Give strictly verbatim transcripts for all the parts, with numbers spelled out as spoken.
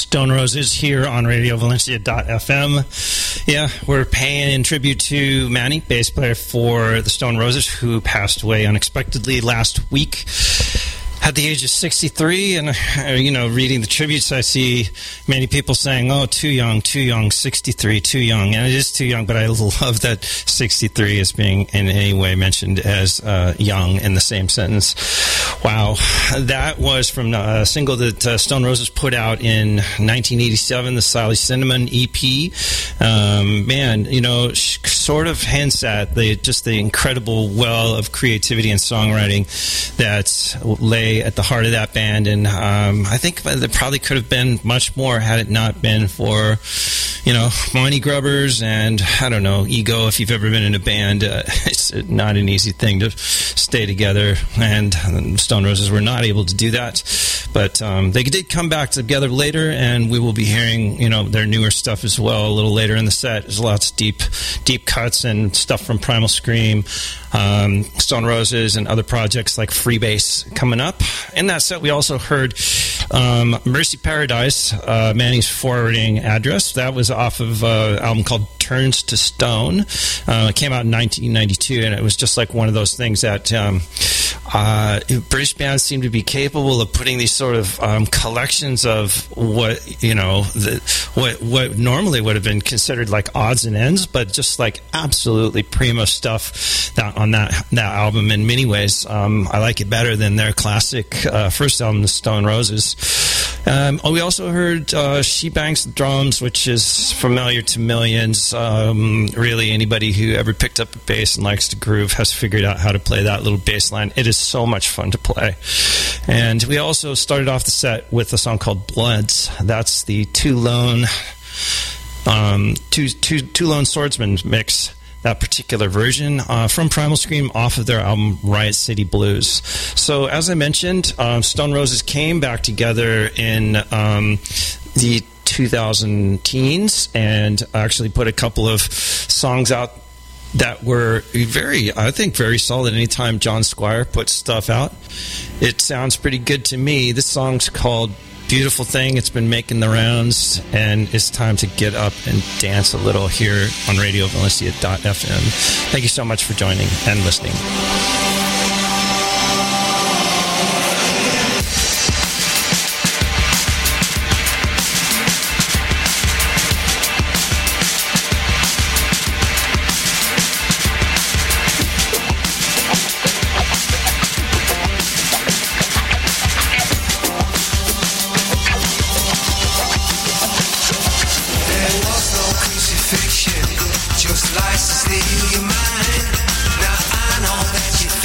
Stone Roses here on radio valencia dot f m. Yeah, we're paying in tribute to Manny, bass player for the Stone Roses, who passed away unexpectedly last week at the age of sixty-three. And, uh, you know, reading the tributes, I see many people saying, oh, too young, too young, sixty-three, too young. And it is too young, but I love that sixty-three is being in any way mentioned as uh, young in the same sentence. Wow. That was from a single that uh, Stone Roses put out in nineteen eighty-seven, the Sally Cinnamon E P. Um, man, you know, sh- sort of hints at the just the incredible well of creativity and songwriting that lay at the heart of that band. And um, I think there probably could have been much more had it not been for, you know, money grubbers and, I don't know, ego. If you've ever been in a band, uh, it's not an easy thing to stay together, and Stone Roses were not able to do that. But um, they did come back together later, and we will be hearing, you know, their newer stuff as well a little later in the set. There's lots of deep, deep cuts and stuff from Primal Scream, um, Stone Roses, and other projects like Freebase coming up. In that set, we also heard um, Mercy Paradise, uh, Manny's forwarding address. That was off of uh, an album called Turns to Stone. Uh, it came out in nineteen ninety-two, and it was just like one of those things that um, uh, British bands seem to be capable of putting these sort of um, collections of what, you know, the, what what normally would have been considered like odds and ends, but just like absolutely primo stuff that on that that album. In many ways, um, I like it better than their classic uh, first album, The Stone Roses. Um, oh, we also heard uh, She Bangs the Drums, which is familiar to millions. Um, really, anybody who ever picked up a bass and likes to groove has figured out how to play that little bass line. It is so much fun to play. And we also started off the set with a song called Bloods. That's the Two Lone, um, two, two, two Lone Swordsmen mix. That particular version uh, from Primal Scream off of their album Riot City Blues. So as I mentioned, um, Stone Roses came back together in um, the two thousand teens and actually put a couple of songs out that were very, I think, very solid. Anytime John Squire puts stuff out, it sounds pretty good to me. This song's called Beautiful Thing. It's been making the rounds, and it's time to get up and dance a little here on radio valencia dot f m. Thank you so much for joining and listening. Just lies to steal your mind. Now I know that you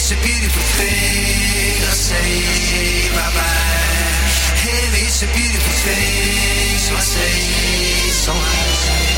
it's a beautiful thing. I say bye-bye. Heaven is a beautiful thing. So I say so much.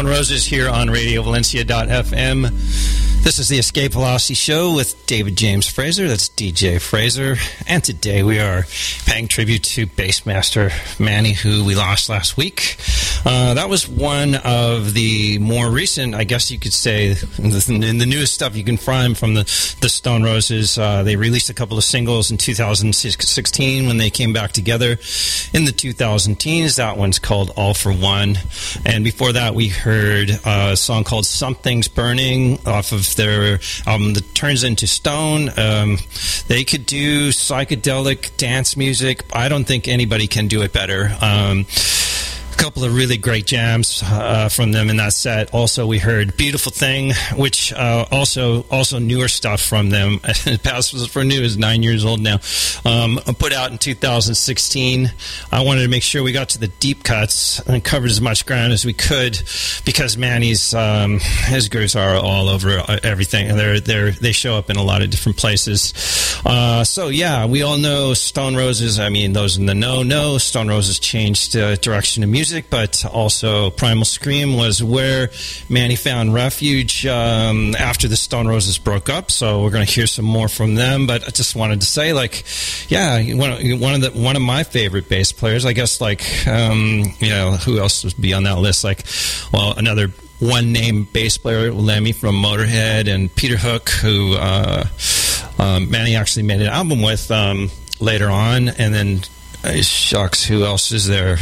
Stone Roses here on radio valencia dot f m. This is the Escape Velocity Show with David James Fraser. That's D J Fraser. And today we are paying tribute to Bassmaster Manny, who we lost last week. Uh, that was one of the more recent, I guess you could say, in the, in the newest stuff you can find from the, the Stone Roses. Uh, they released a couple of singles in two thousand sixteen when they came back together in the two thousand teens. That one's called All for One. And before that, we heard a song called Something's Burning off of their album that Turns Into Stone. Um, they could do psychedelic dance music. I don't think anybody can do it better. Um, a couple of really great jams uh, from them in that set. Also, we heard Beautiful Thing, which uh, also also newer stuff from them. Past for New is nine years old now. Um, put out in two thousand sixteen. I wanted to make sure we got to the deep cuts and covered as much ground as we could, because Manny's um, his grooves are all over everything. They're they they show up in a lot of different places. Uh, so yeah, we all know Stone Roses. I mean, those in the know know Stone Roses changed uh, direction of music. But also Primal Scream was where Manny found refuge um, after the Stone Roses broke up. So we're going to hear some more from them. But I just wanted to say, like, yeah, one of, one of the one of my favorite bass players. I guess, like, um, you know, who else would be on that list? Like, well, another one name bass player, Lemmy from Motorhead, and Peter Hook, who uh, um, Manny actually made an album with um, later on. And then, uh, shucks, who else is there?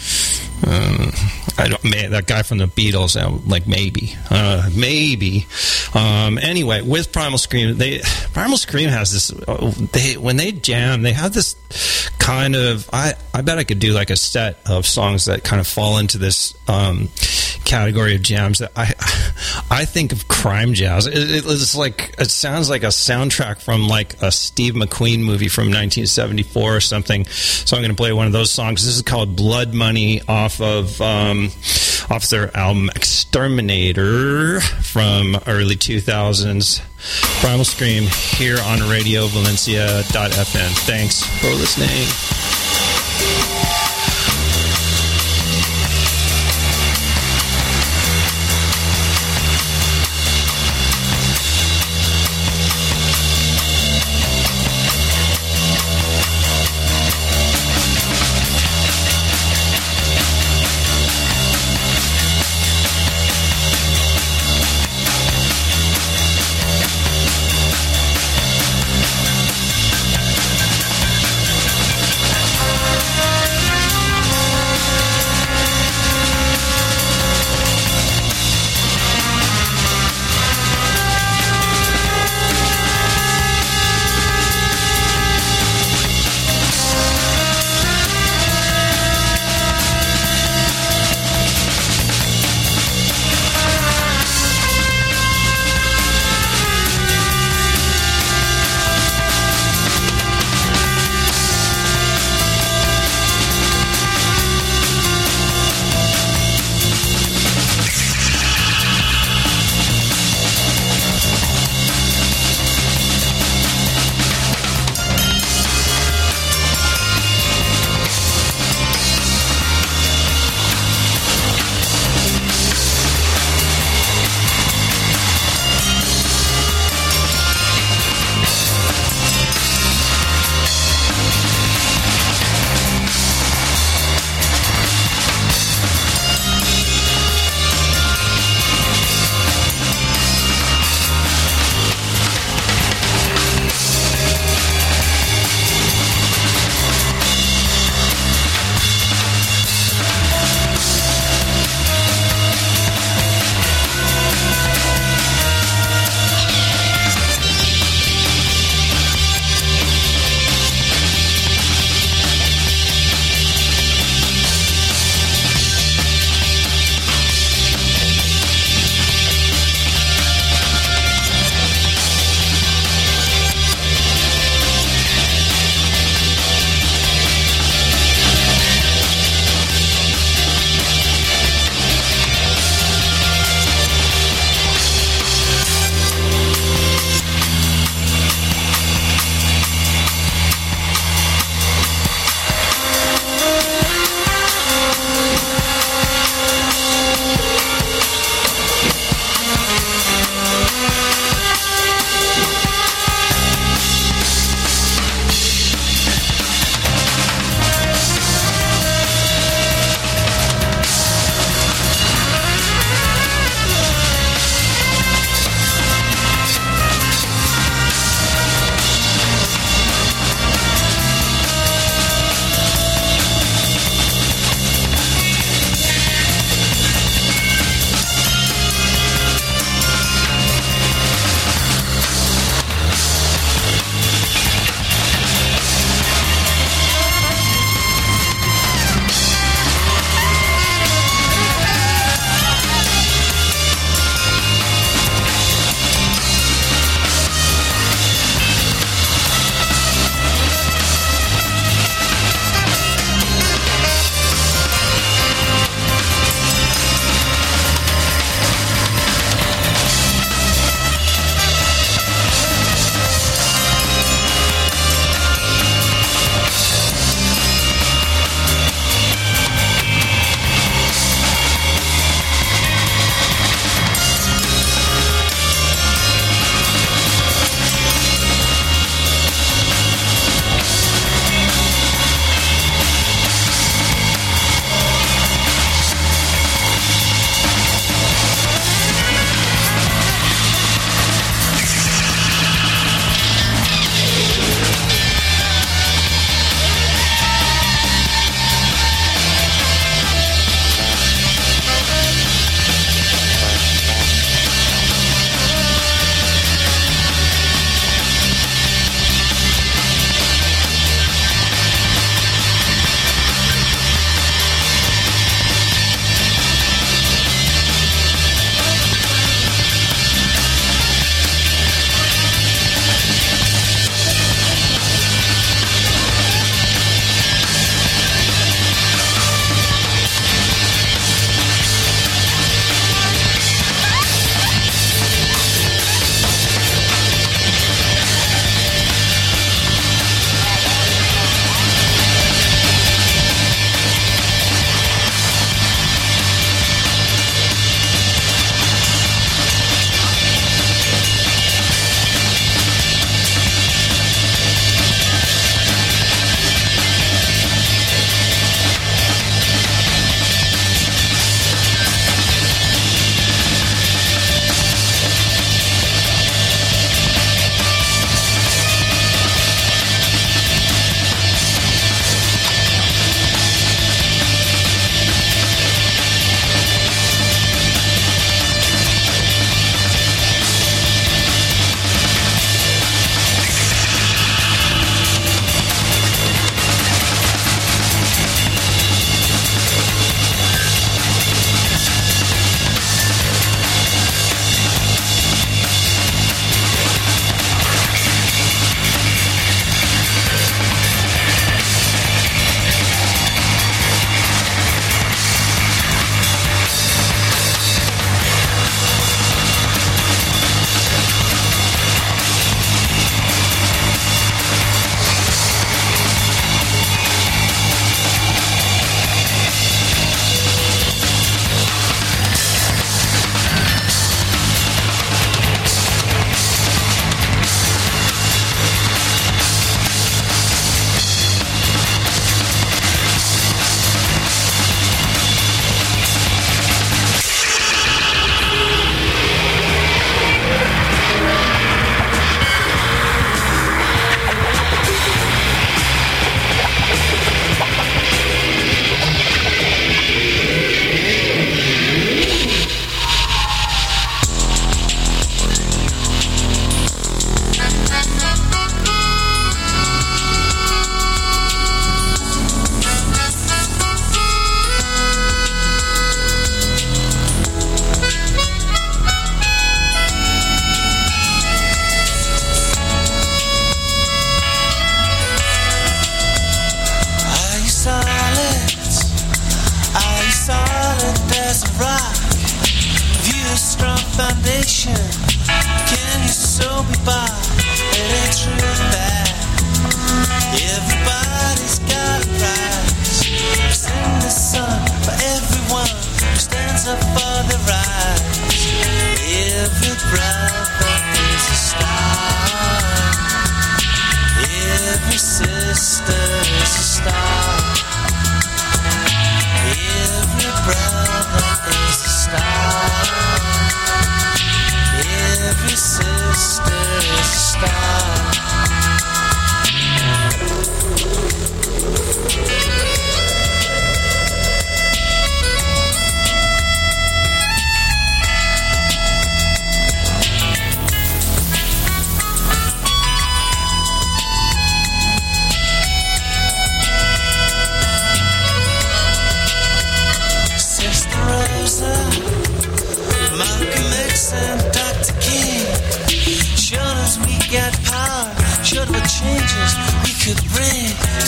Um, I don't. May, that guy from the Beatles, uh, like maybe, uh, maybe. Um, anyway, with Primal Scream, they Primal Scream has this. Uh, they when they jam, they have this kind of. I I bet I could do like a set of songs that kind of fall into this um, category of jams that I I think of crime jazz. It, it, it's like it sounds like a soundtrack from like a Steve McQueen movie from nineteen seventy-four or something. So I'm going to play one of those songs. This is called Blood Money off of um, off their album Exterminator from early two thousands. Primal Scream here on radio valencia dot f m. Thanks for listening. Thank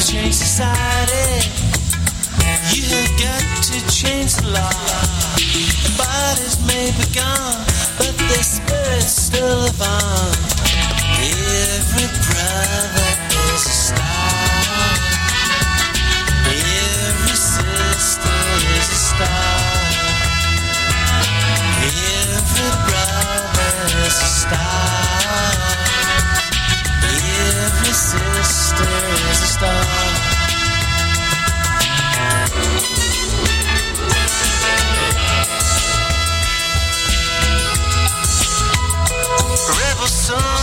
change society. You have got to change the law. Bodies may be gone, but their spirits still live on. Every brother is a star. Every sister is a star. Every brother is a star. Every sister is a star. Rebel son,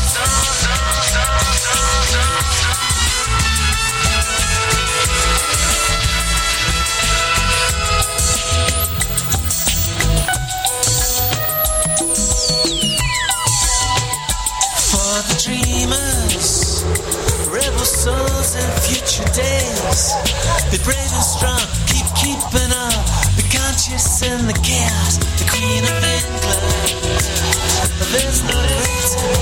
for the dreamers, rebel souls in future days. Be brave and strong, keep keeping up. Be conscious in the chaos, the Queen of England. There's no greater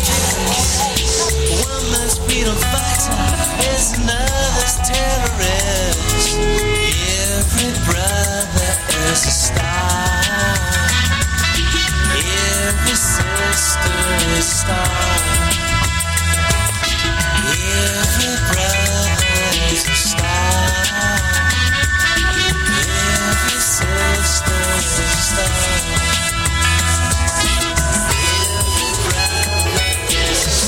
one that's freedom fighter is another's terrorist. Every brother is a star. Every sister is a star. Every brother is a star. Every sister is a star.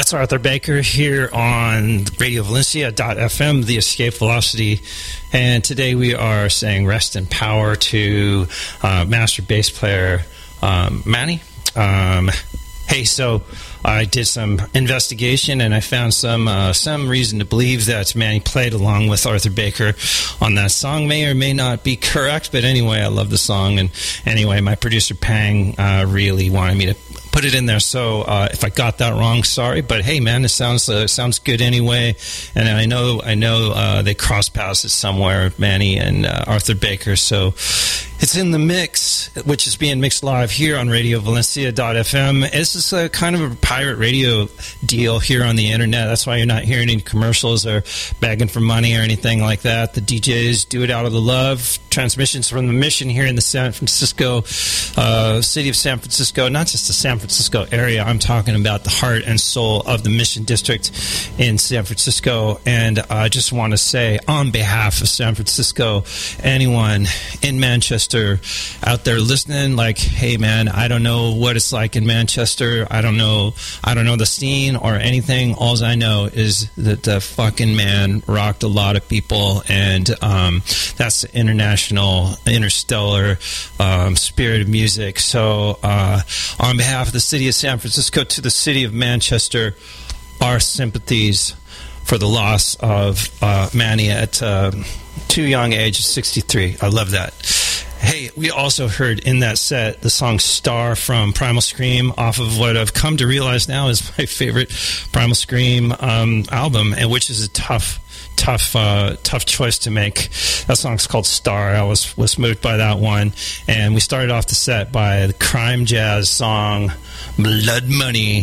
It's Arthur Baker here on Radio Valencia dot f m, The Escape Velocity, and today we are saying rest and power to uh, master bass player um, Manny. Um, hey, so I did some investigation and I found some uh, some reason to believe that Manny played along with Arthur Baker on that song. May or may not be correct, but anyway, I love the song. And anyway, my producer Pang uh, really wanted me to put it in there. So uh, if I got that wrong, sorry. But hey, man, it sounds uh, sounds good anyway. And I know I know uh, they cross paths it somewhere, Manny and uh, Arthur Baker. So it's in the mix, which is being mixed live here on Radio Valencia dot f m. This is a kind of a pirate radio deal here on the internet. That's why you're not hearing any commercials or begging for money or anything like that. The D Js do it out of the love. Transmissions from the Mission here in the San Francisco, uh, city of San Francisco, not just the San Francisco area. I'm talking about the heart and soul of the Mission District in San Francisco. And I just want to say, on behalf of San Francisco, anyone in Manchester out there listening, like, hey, man, I don't know what it's like in Manchester. I don't know. I don't know the scene or anything. All I know is that the fucking man rocked a lot of people, and um, that's the international, interstellar um, spirit of music. So uh, on behalf of the city of San Francisco to the city of Manchester, our sympathies for the loss of uh, Manny at uh, too young age of sixty-three. I love that. Hey, we also heard in that set the song Star from Primal Scream off of what I've come to realize now is my favorite Primal Scream um, album, and which is a tough tough uh, tough choice to make. That song's called Star. I was, was moved by that one. And we started off the set by the crime jazz song Blood Money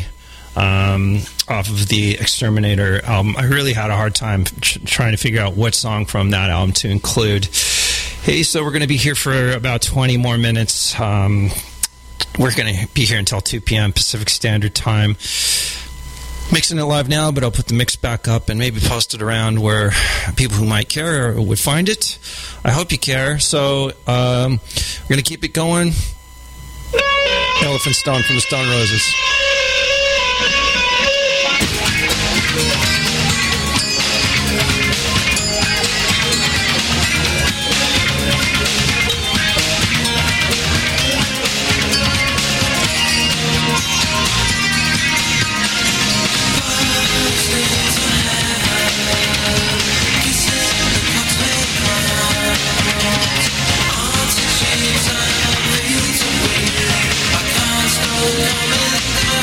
um, off of the Exterminator album. I really had a hard time tr- trying to figure out what song from that album to include. Hey, so we're going to be here for about twenty more minutes. Um, we're going to be here until two p.m. Pacific Standard Time. Mixing it live now, but I'll put the mix back up and maybe post it around where people who might care would find it. I hope you care. So um, we're going to keep it going. Elephant Stone from the Stone Roses. I can't stop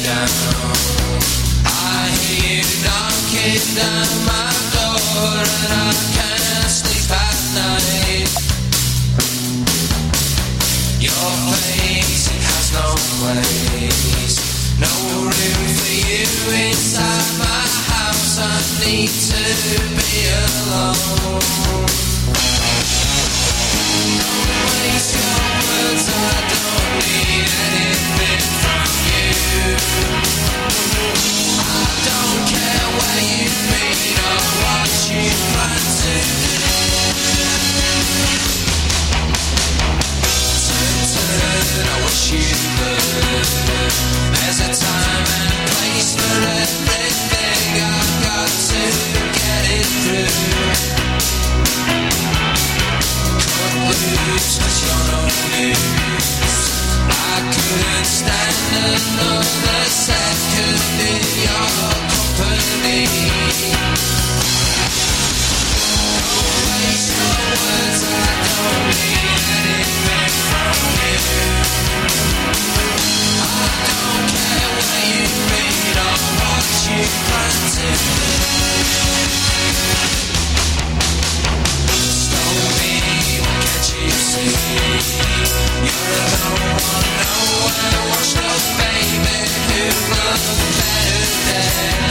down. I hear you knocking down my door, and I can't sleep at night. Your face, it has no place, no room for you inside my house. I need to be alone. Don't waste your words, I don't need anything from you. I don't care where you've been or what you plan to do. Turn, turn, I wish you could. There's a time and place for everything. I've got to get it through. Cut loose, 'cause you're no news. I couldn't stand another second in your company. Don't waste your words, I don't need anything from you. I don't care where you've been or what you plan to do. Stole me, can't you see? You're the one, no one washed up baby who loved better than.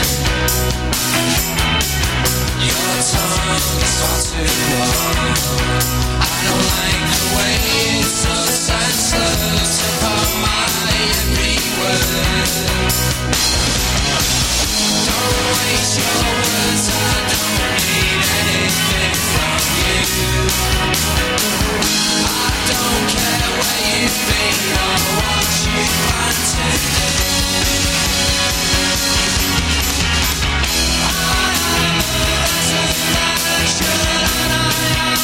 Your tongue is far too long. I don't like the way it's so senseless upon my every word. Don't waste your words, I don't need anything from you. I don't care where you've been or what you plan to do. I am a resurrection and I am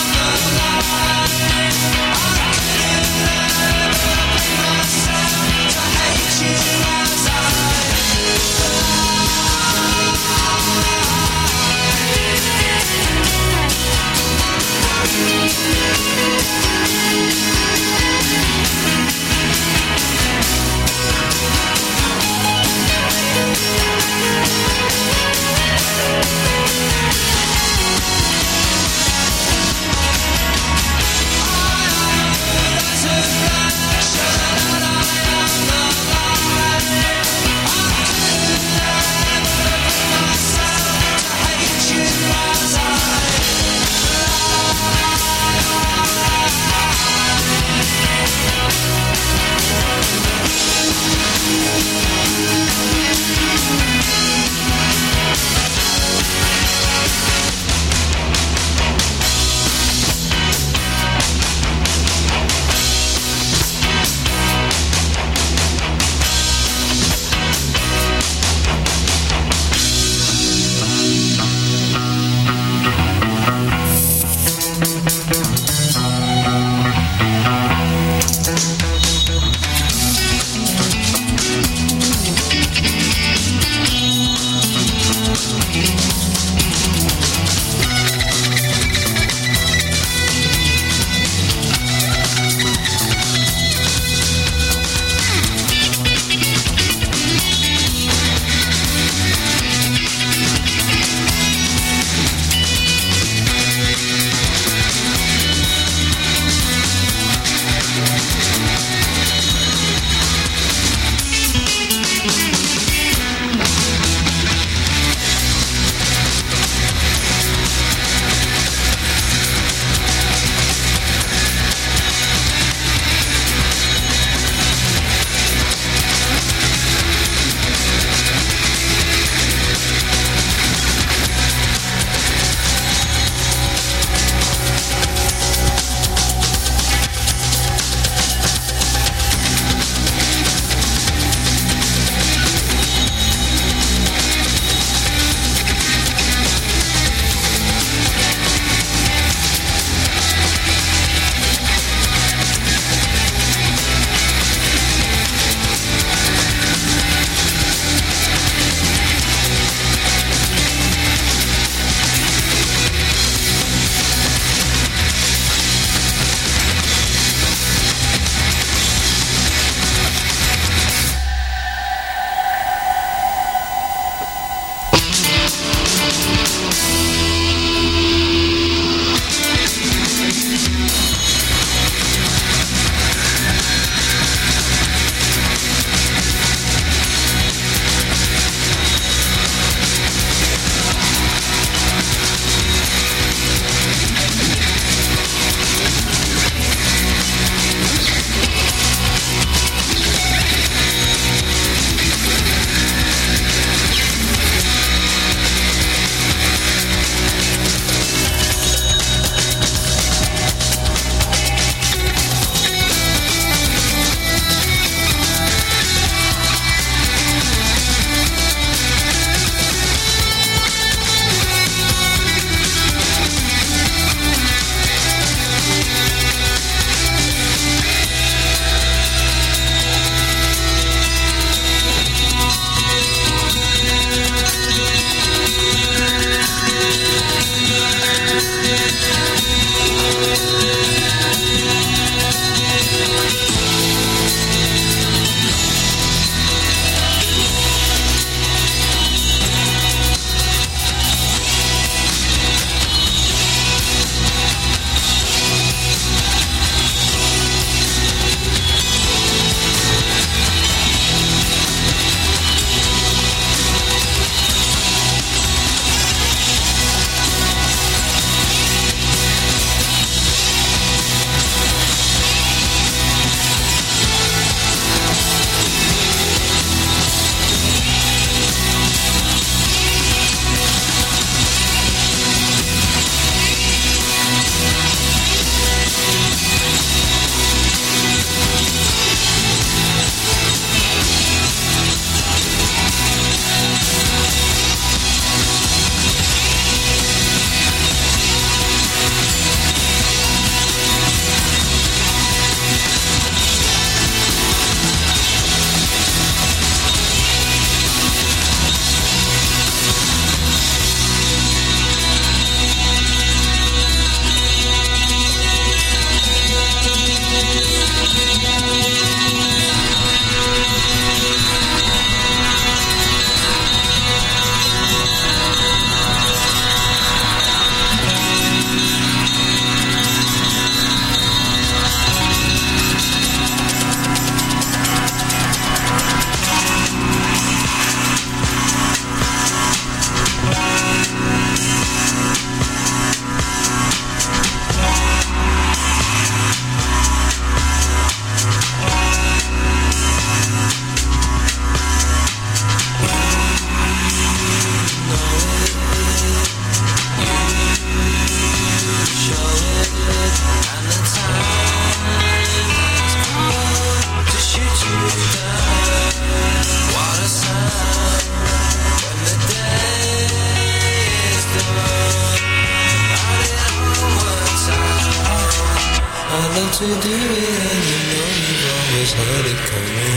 to do it, and you know you've always had it coming.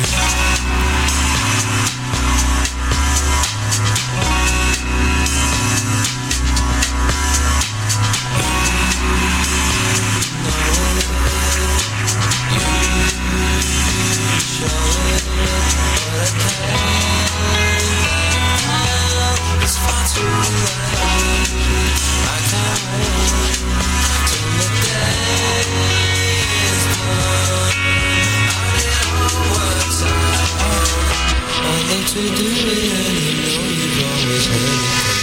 It's far too late. I can't wait till the day is done. I did all works out. Only to do it, and you know you've always had it coming.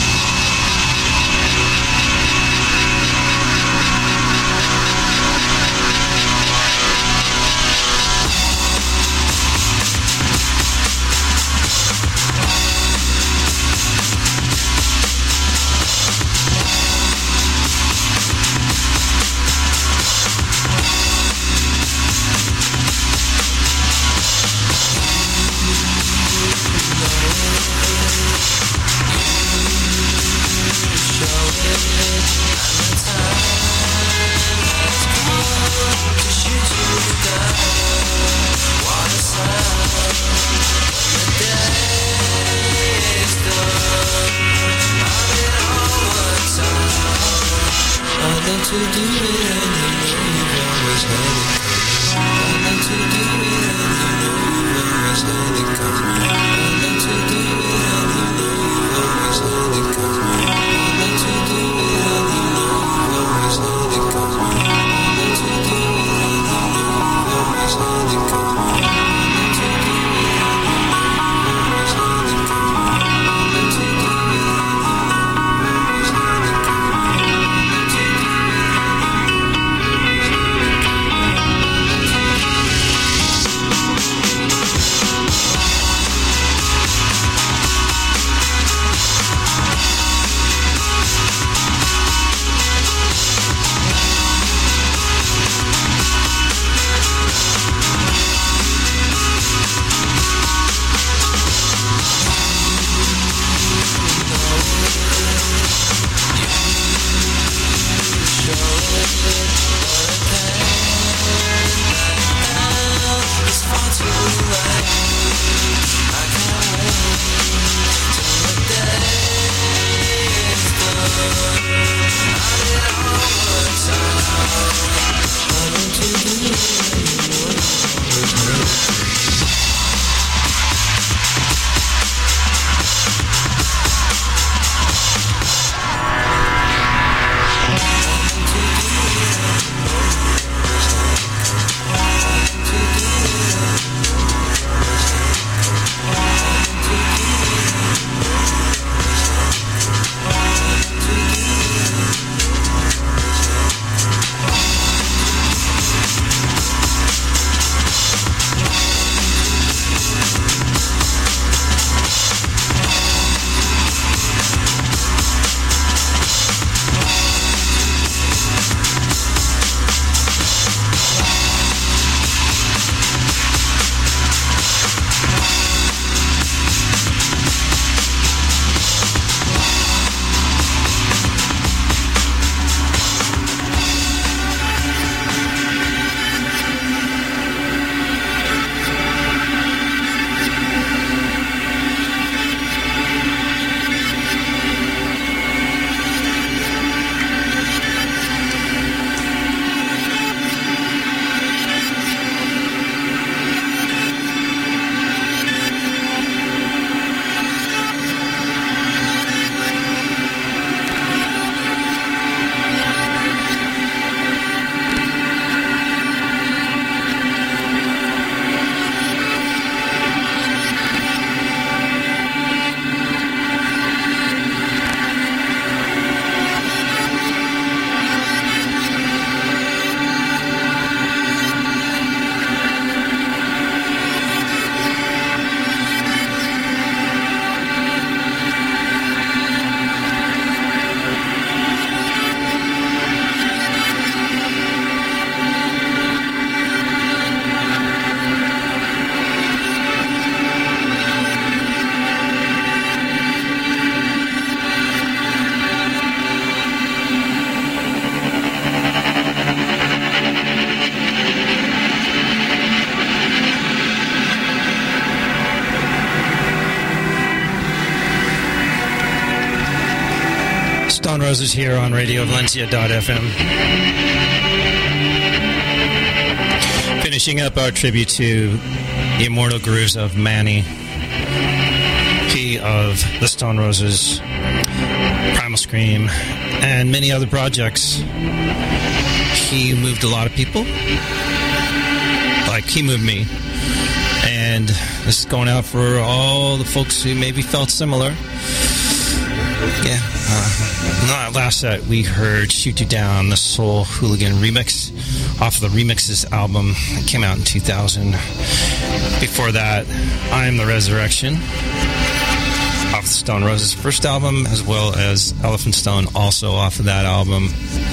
To do it, and you know you've always had it coming. I like to do it, and you know you've always had it coming. I like to do it, and you know you've always had it coming. I like to do it, and you know you've always had it coming. I like to do it, and you know you've always had it coming. I like to do it, and you know you've always had it coming. I like to do it, and you know you've always had it coming. I like to do it. Roses here on radio valencia dot f m. Finishing up our tribute to the immortal grooves of Manny, he of the Stone Roses, Primal Scream, and many other projects. He moved a lot of people, like he moved me. And this is going out for all the folks who maybe felt similar. Yeah. Uh, last set, we heard Shoot You Down, the Soul Hooligan remix off of the Remixes album that came out in two thousand. Before that, I Am the Resurrection off the Stone Roses' first album, as well as Elephant Stone also off of that album.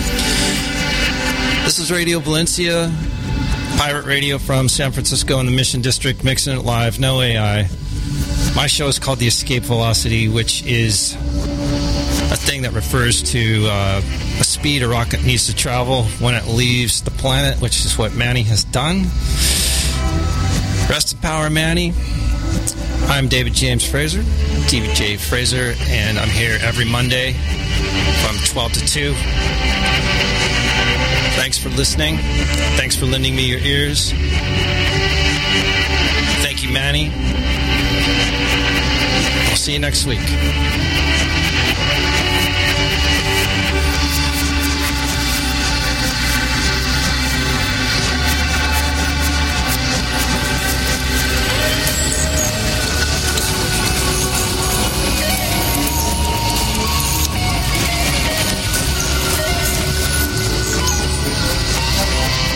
This is Radio Valencia, pirate radio from San Francisco in the Mission District, mixing it live, no A I. My show is called The Escape Velocity, which is a thing that refers to uh, a speed a rocket needs to travel when it leaves the planet, which is what Manny has done. Rest in power, Manny. I'm David James Fraser, D J Fraser, and I'm here every Monday from twelve to two. Thanks for listening. Thanks for lending me your ears. Thank you, Manny. I'll see you next week.